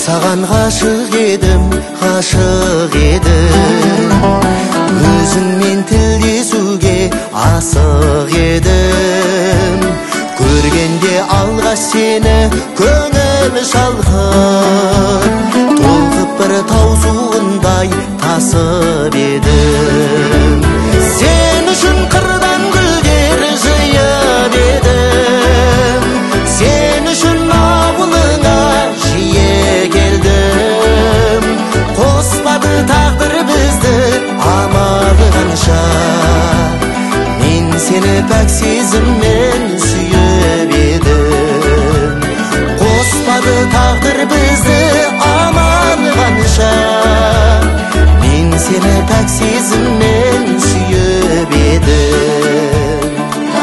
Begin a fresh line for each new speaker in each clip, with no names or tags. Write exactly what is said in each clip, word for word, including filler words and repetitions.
Саған ғашық едім, ғашық едім, өзіңмен тілдесуге асық едім. Көргенде алғаш сені көңіл шалқып, толқып бір таусуындай тасып едім. Сен үшін қырдан гүлдер жиып едім, сен үшін ауылыңа жиі келдім. Қоспады тағдыр бізді амалы қанша, мен сені пәк сезіммен сүйіп едім. Қоспады тағдыр бізді амалы қанша, мен сені пәк сезіммен сүйіп едім.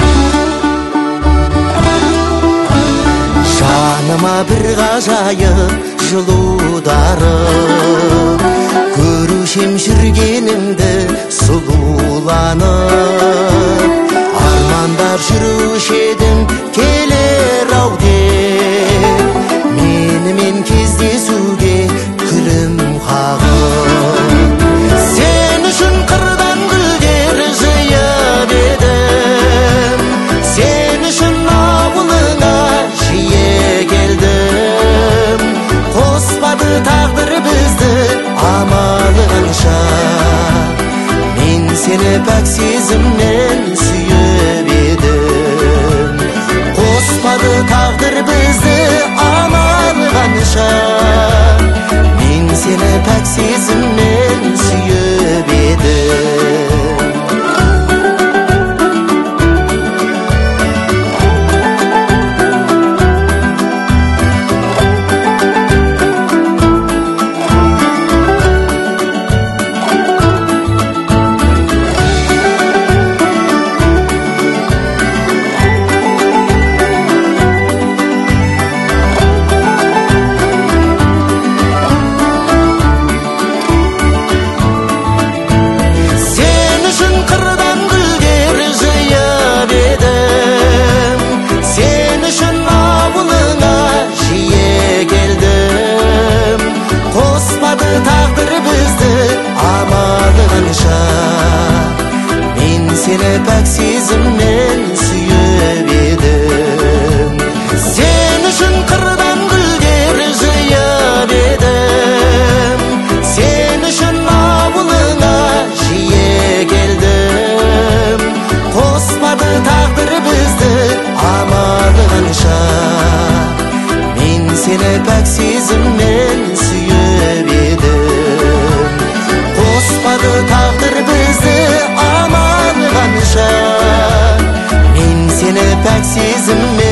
Жаныма бір ғажайып жылударып, көрушем жүргеніңді сұлуланып. Армандар жүруші едің келер ау деп, менімен кездесуге күлім қағып. Сен үшін қырдан гүлдер жиып едім, сен үшін ауылыңа жиі келдім. Қоспады тағдыр бізді амалы қанша, мен сені пәк сезіммен сүйіп едім. Қоспады тағдыр бізді амалы қанша, мен сені пәк сезіммен сүйіп едім. Seni pek сезіммен сүйіп едім. Sen үшін қырдан гүлдер жиып едім, сен үшін ауылыңа жиі келдім. Қоспады тағдыр бізді амалы қанша, мен сені пәк сезіммен сүйіп едім. Қоспады тағдыр бізді амалы қанша, мен сені пәк сезіммен